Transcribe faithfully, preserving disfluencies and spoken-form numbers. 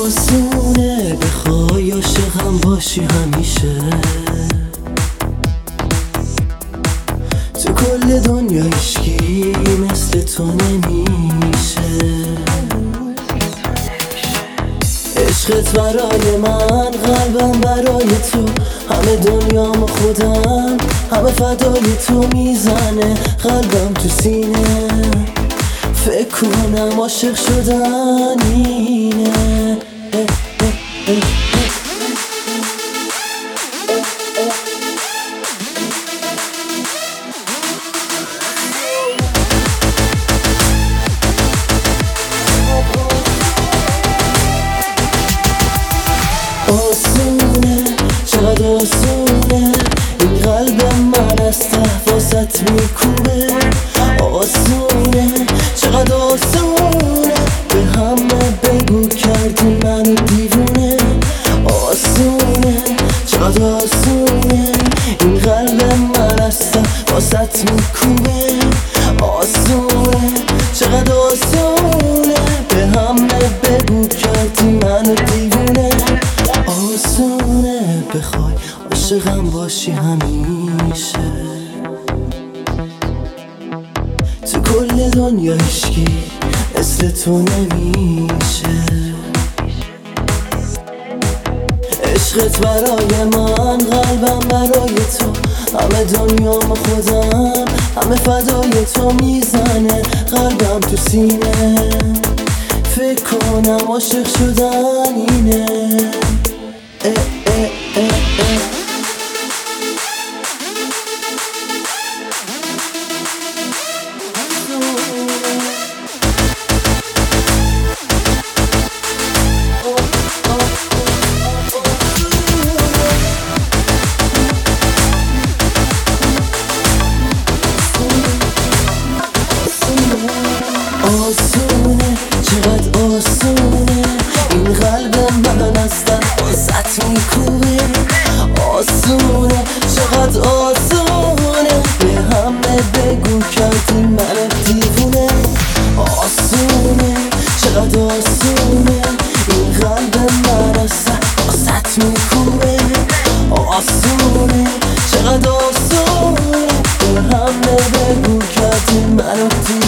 آسونه بخوای عاشقم باشی همیشه، تو کل دنیا هیچکی مثل تو نمیشه. عشقت برای من، قلبم برای تو، همه دنیام و خودم همه فدای تو میزنه. قلبم تو سینه فکر کنم عاشق شدن اینه. اه اه اه آسونه چقدر آسونه، این قلب من از ته واسط میکوبه. آسونه چقدر آسونه، به همه بگو کردی منو دیوونه. آسونه چقدر آسونه، این قلب من از ته واسط میکوبه. آسونه چقدر آسونه، به همه بگو کردی منو دیوونه. آسونه بخوای عاشقم باشی همیشه، تو کل دنیا هیچکی مثل تو نمیشه. عشقت برای من، قلبم برای تو، همه دنیام خودم همه فدای تو میزنه. قلبم تو سینه فکر کنم عاشق شدن اینه. اه اه اه اه. آسونه چقدر آسونه، این قلب من از ته واسط میکوبه. آسونه چقدر آسونه، به همه بگو کردی من دیوونه. آسونه چقدر آسونه، این قلب من از ته واسط میکوبه. آسونه چقدر آسونه، به همه بگو کردی من دیوونه.